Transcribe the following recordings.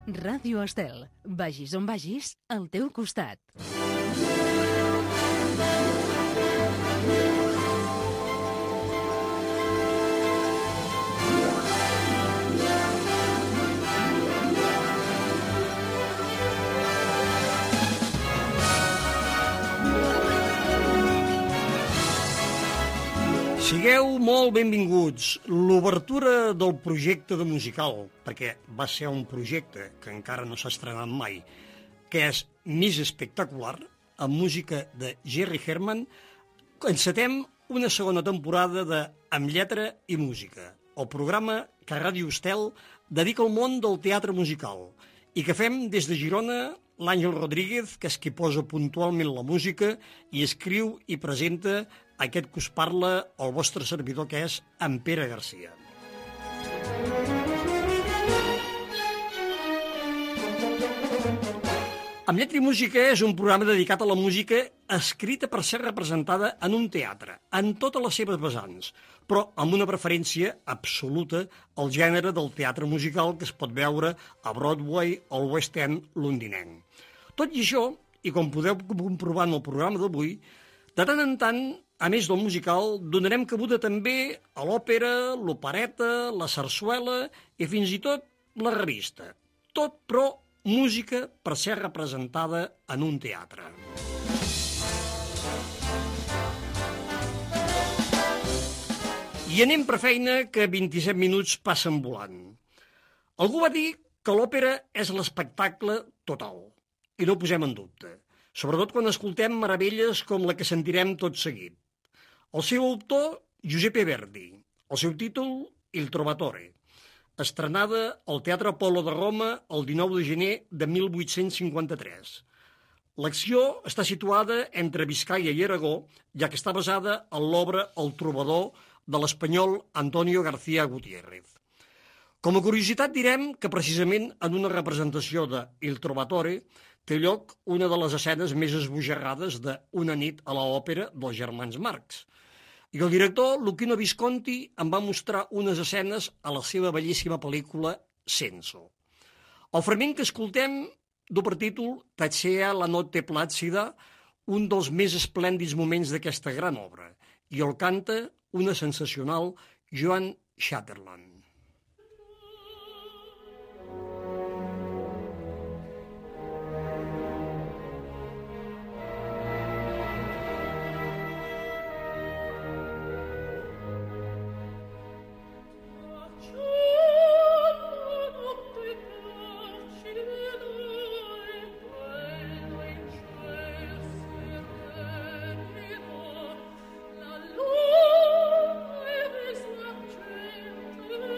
Ràdio Estel. Vagis on vagis, al teu costat. Sigueu molt benvinguts. L'obertura del projecte de musical, perquè va ser un projecte que encara no s'ha estrenat mai, que és Més Espectacular, amb música de Jerry Herman, encetem una segona temporada de Amb lletra i música, el programa que Ràdio Estel dedica al món del teatre musical i que fem des de Girona l'Àngel Rodríguez, que és qui posa puntualment la música i escriu i presenta aquest que us parla el vostre servidor, que és en Pere Garcia. Amb lletra i música és un programa dedicat a la música escrita per ser representada en un teatre, en totes les seves vessants, però amb una preferència absoluta al gènere del teatre musical que es pot veure a Broadway o al West End londinenc. Tot i això, i com podeu comprovar en el programa d'avui, de tant en tant, a més del musical, donarem cabuda també a l'òpera, l'opereta, la sarsuela i fins i tot la revista. Tot, però, música per ser representada en un teatre. I anem per feina, que 27 minuts passen volant. Algú va dir que l'òpera és l'espectacle total, i no ho posem en dubte, sobretot quan escoltem meravelles com la que sentirem tot seguit. El seu autor, Giuseppe Verdi. El seu títol, Il Trovatore. Estrenada al Teatre Apol·lo de Roma el 19 de gener de 1853. L'acció està situada entre Biscaia i Aragó, ja que està basada en l'obra El Trobador de l'espanyol Antonio García Gutiérrez. Com a curiositat direm que precisament en una representació de Il Trovatore té lloc una de les escenes més esbojarrades de Una nit a l'òpera dels germans Marx. I el director, Luchino Visconti, en va mostrar unes escenes a la seva bellíssima pel·lícula Senso. El fragment que escoltem du per títol Tacea la notte plàcida, un dels més esplèndids moments d'aquesta gran obra, i el canta una sensacional Joan Shatterland. La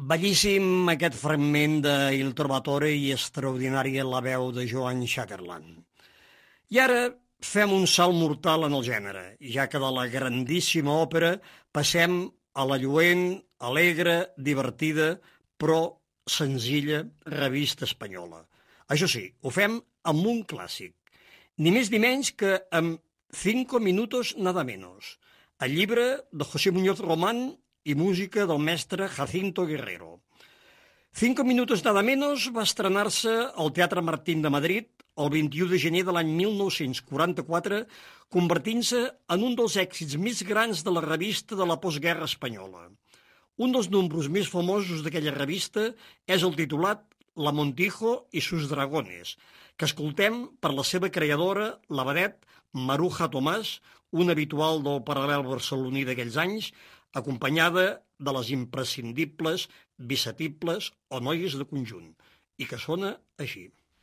Bellíssim aquest fragment de Il Trovatore i extraordinària la veu de Joan Sutherland. I ara fem un salt mortal en el gènere, ja que de la grandíssima òpera passem a la lluent, alegre, divertida, però senzilla revista espanyola. Això sí, ho fem amb un clàssic, ni més ni menys que amb 5 minutos nada menos, el llibre de José Muñoz Román i música del mestre Jacinto Guerrero. 5 minutos nada menos va estrenar-se al Teatre Martín de Madrid el 21 de gener de l'any 1944, convertint-se en un dels èxits més grans de la revista de la postguerra espanyola. Un dels números més famosos d'aquella revista és el titulat La Montijo y sus dragones, que escoltem per la seva creadora, la vedet Maruja Tomàs, un habitual del paral·lel barceloní d'aquells anys, acompanyada de les imprescindibles Vicetibles o Noies de Conjunt, i que sona així.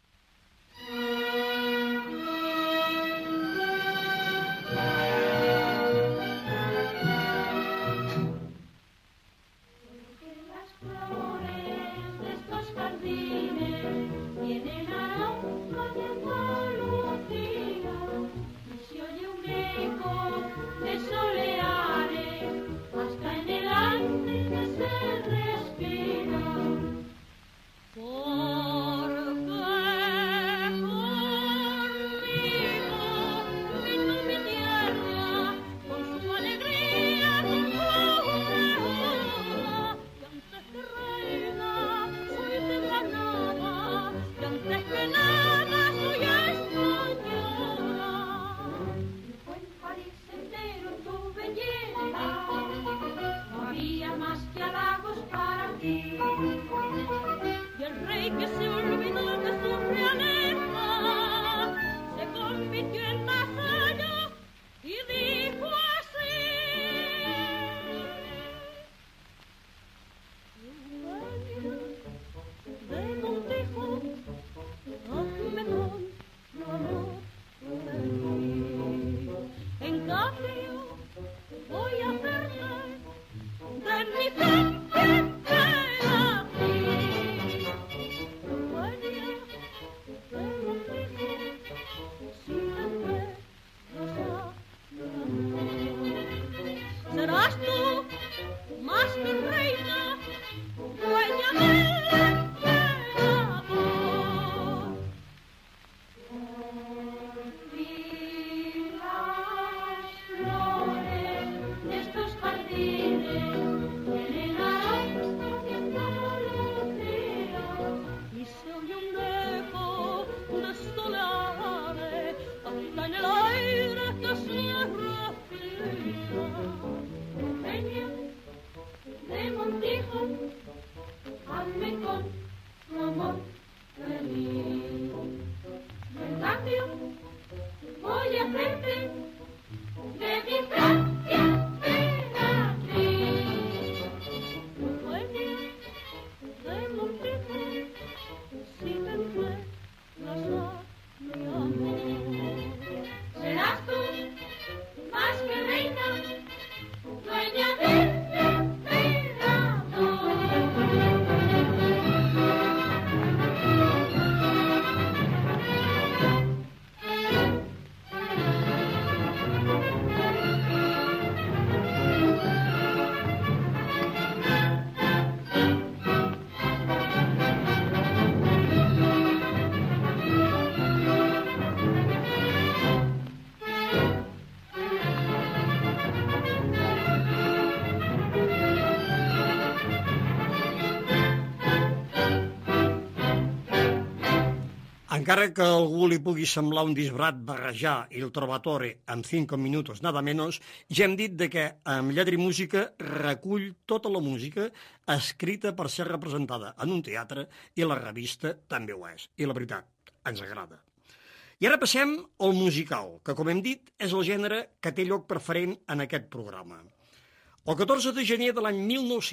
Encara que a algú li pugui semblar un disbrat barrejar Il Trovatore amb 5 minutos nada menos, ja hem dit que amb Lletra i Música recull tota la música escrita per ser representada en un teatre i la revista també ho és. I la veritat, ens agrada. I ara passem al musical, que com hem dit és el gènere que té lloc preferent en aquest programa. El 14 de gener de l'any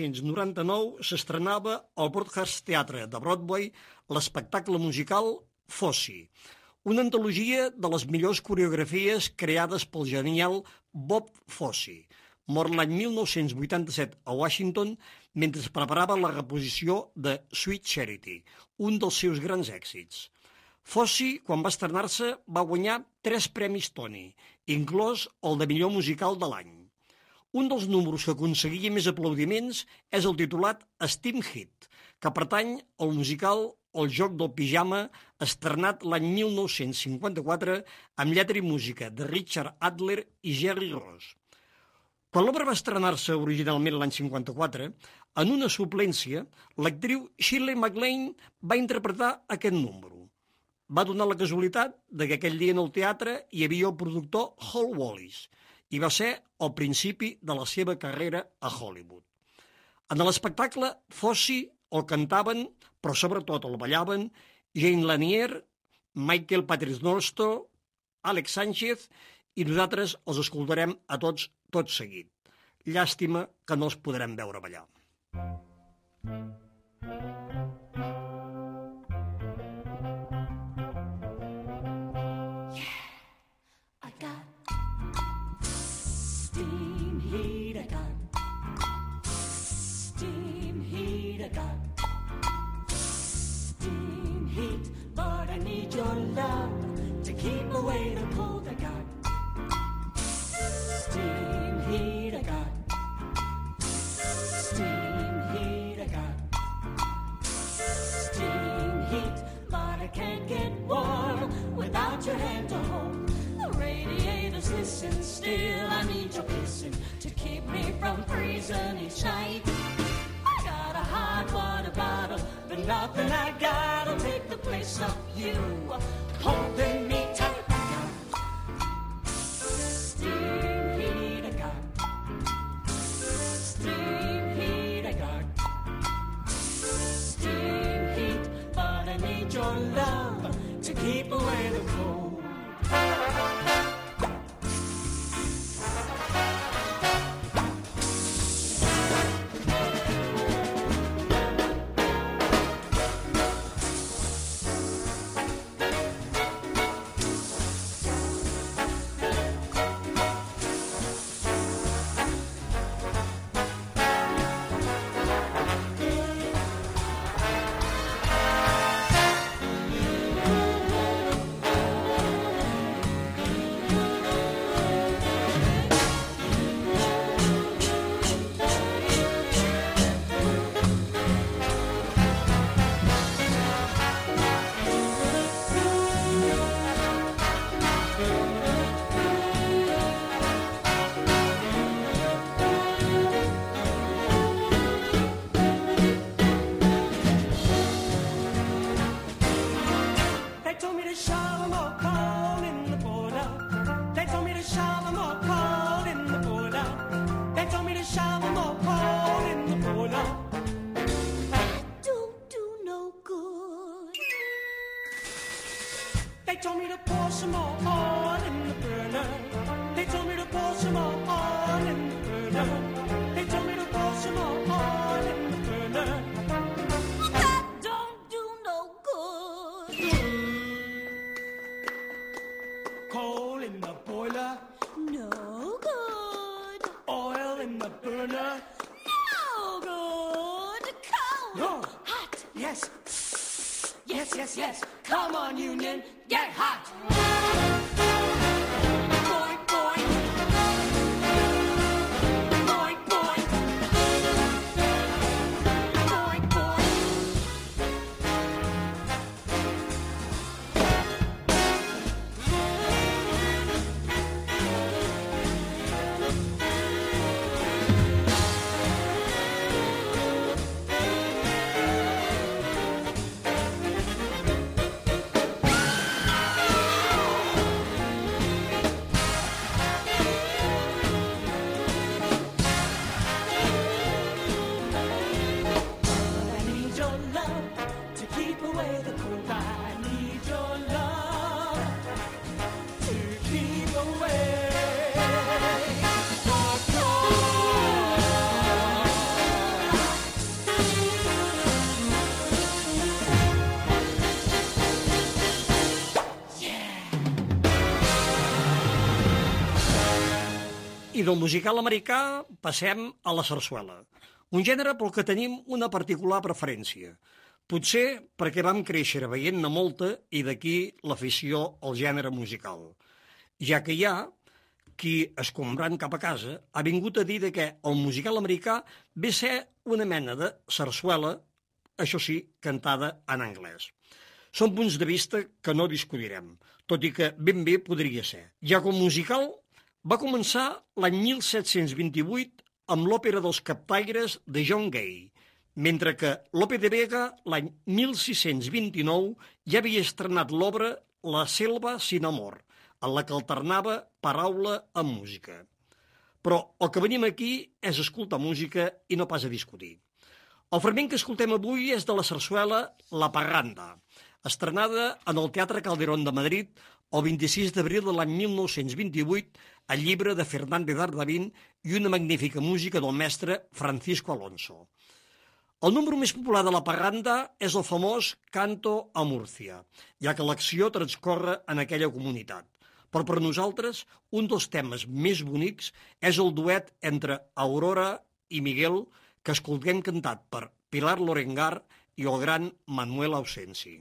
1999 s'estrenava al Broadhurst Theatre de Broadway l'espectacle musical Fosse, una antologia de les millors coreografies creades pel genial Bob Fosse, mort l'any 1987 a Washington mentre es preparava la reposició de Sweet Charity, un dels seus grans èxits. Fosse, quan va estrenar-se, va guanyar 3 premis Tony, inclòs el de millor musical de l'any. Un dels números que aconseguia més aplaudiments és el titulat Steam Heat, que pertany al musical El joc del pijama, estrenat l'any 1954 amb lletra i música de Richard Adler i Jerry Ross. Quan l'obra va estrenar-se originalment l'any 54, en una suplència, l'actriu Shirley MacLaine va interpretar aquest número. Va donar la casualitat que aquell dia en el teatre hi havia el productor Hal Wallis i va ser el principi de la seva carrera a Hollywood. En l'espectacle, Fosse el cantaven, però sobretot el ballaven, Jane Lanier, Michael Paternoster, Alex Sánchez, i nosaltres els escoltarem a tots tot seguit. Llàstima que no els podrem veure ballar. Your love to keep away the cold I got. Steam heat I got. Steam heat I got. Steam heat, but I can't get warm without your hand to hold. The radiators listen still. I need your kissing to keep me from freezing each night. I got a hot water bottle, but nothing I got'll take the place of you holding me tight. Steam heat I got. Steam heat I got. Steam heat, but I need your love to keep away the cold. They told me to pour some more oil in the burner. They told me to pour some more oil in the burner. They told me to pour some more oil in the burner. That don't do no good. Coal in the boiler. No good. Oil in the burner. No good. Cold. No. Hot. Yes. Yes, yes, yes. Come on, Union. Get hot. Boing, boing. Boing, boing. Boing, boing. I del musical americà passem a la sarsuela, un gènere pel que tenim una particular preferència. Potser perquè vam créixer veient-ne molta i d'aquí l'afició al gènere musical. Ja que hi ha qui, escombrant cap a casa, ha vingut a dir que el musical americà ve a ser una mena de sarsuela, això sí, cantada en anglès. Són punts de vista que no discutirem, tot i que ben bé podria ser. Ja com musical va començar l'any 1728 amb l'òpera dels captaires de John Gay, mentre que Lope de Vega l'any 1629 ja havia estrenat l'obra La selva sin amor, en la que alternava paraula amb música. Però el que venim aquí és escoltar música i no pas a discutir. El fragment que escoltem avui és de la sarsuela La Parranda, estrenada en el Teatre Calderón de Madrid el 26 d'abril de l'any 1928, al llibre de Fernández Ardavín i una magnífica música del mestre Francisco Alonso. El número més popular de La Parranda és el famós Canto a Murcia, ja que l'acció transcorre en aquella comunitat. Però per nosaltres, un dels temes més bonics és el duet entre Aurora i Miguel, que escoltem cantat per Pilar Lorengar i el gran Manuel Ausensi.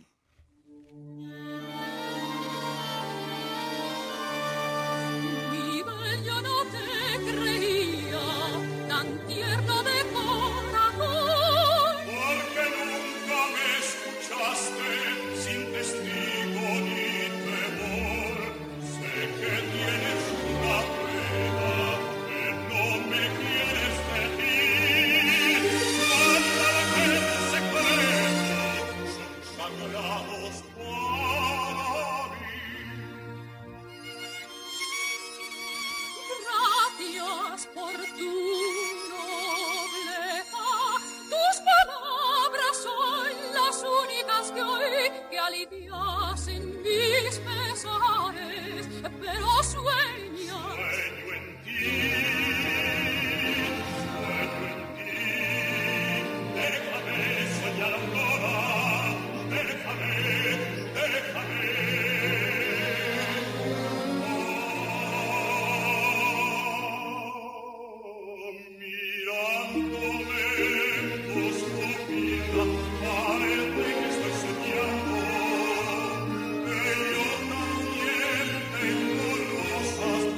Rosas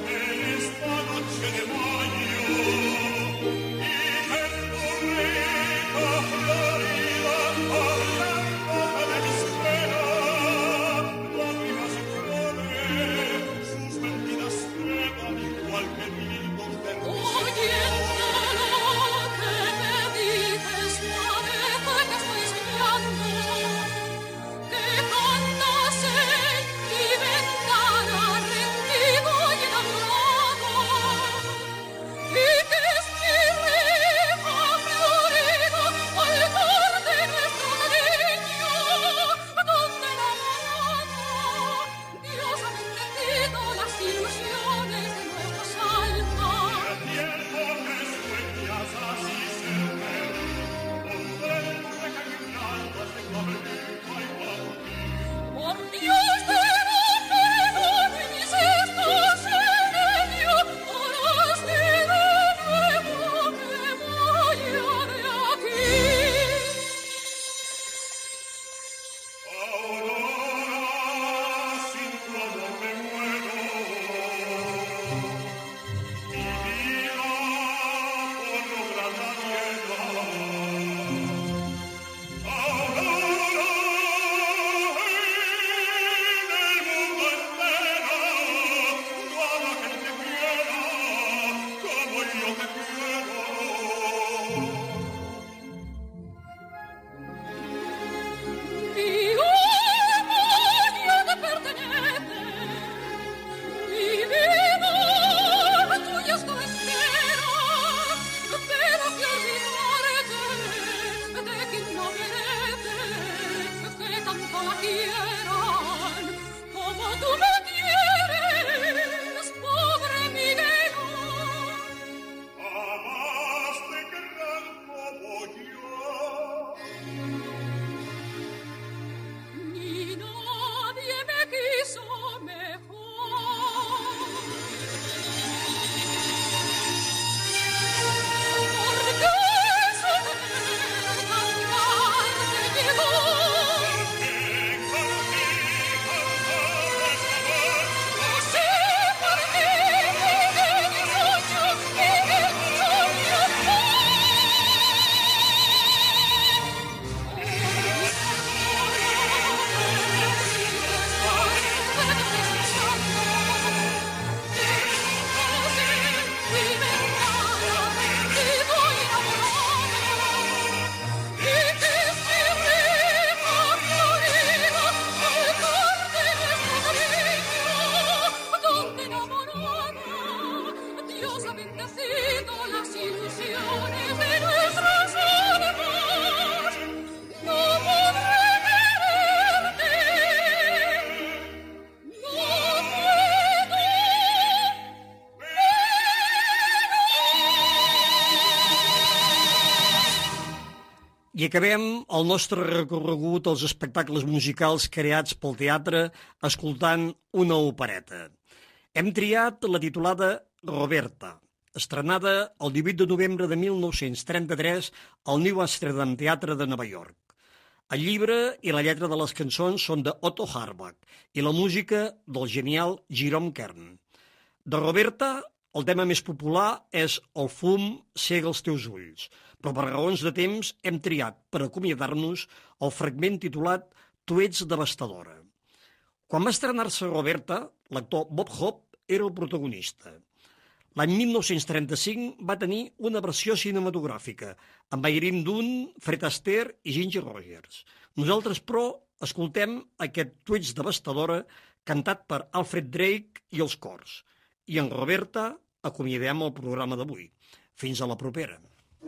I acabem el nostre recorregut als espectacles musicals creats pel teatre escoltant una opereta. Hem triat la titulada Roberta, estrenada el 18 de novembre de 1933 al New Amsterdam Theatre de Nova York. El llibre i la lletra de les cançons són de Otto Harbach i la música del genial Jerome Kern. De Roberta, el tema més popular és El fum cega els teus ulls, però per raons de temps hem triat per acomiadar-nos el fragment titulat Tu ets devastadora. Quan va estrenar-se Roberta, l'actor Bob Hope era el protagonista. L'any 1935 va tenir una versió cinematogràfica amb Irene Dunne, Fred Astaire i Ginger Rogers. Nosaltres, però, escoltem aquest Tu ets devastadora cantat per Alfred Drake i els cors. I en Roberta acomiadem el programa d'avui. Fins a la propera.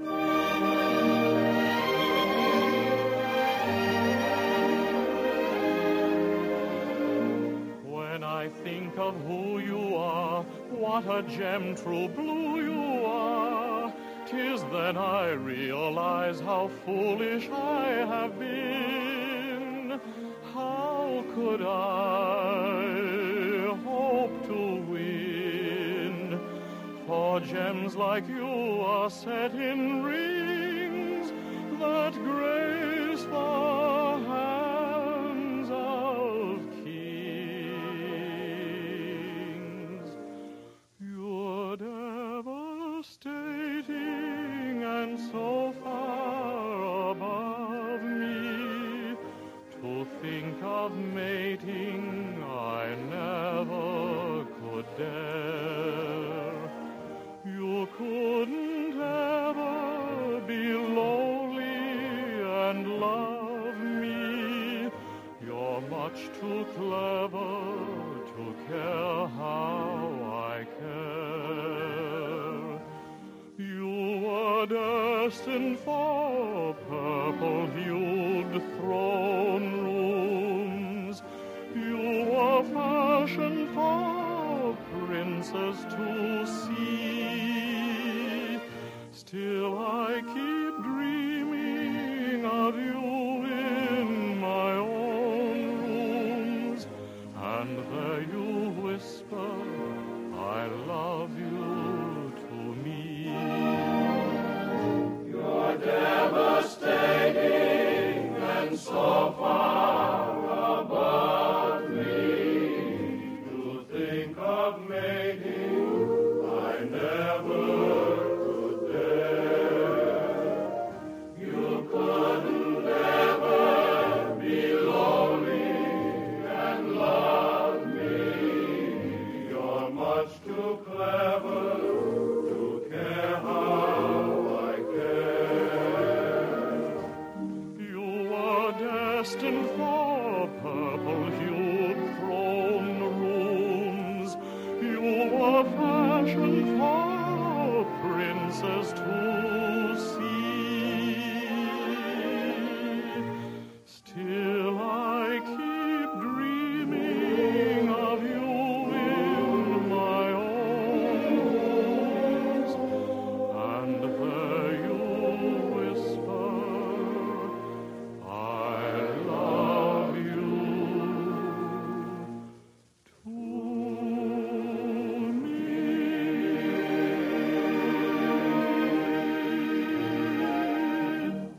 When I think of who you are, what a gem true blue you are, 'tis then I realize how foolish I have been. How could I hope to win? For gems like you are set in rings that grace the hands of kings. You're devastating and so far above me. To think of mating I never could dare. You couldn't ever be lowly and love me. You're much too clever to care how I care. You were destined for purple-hued throne rooms. You were fashioned for princes too.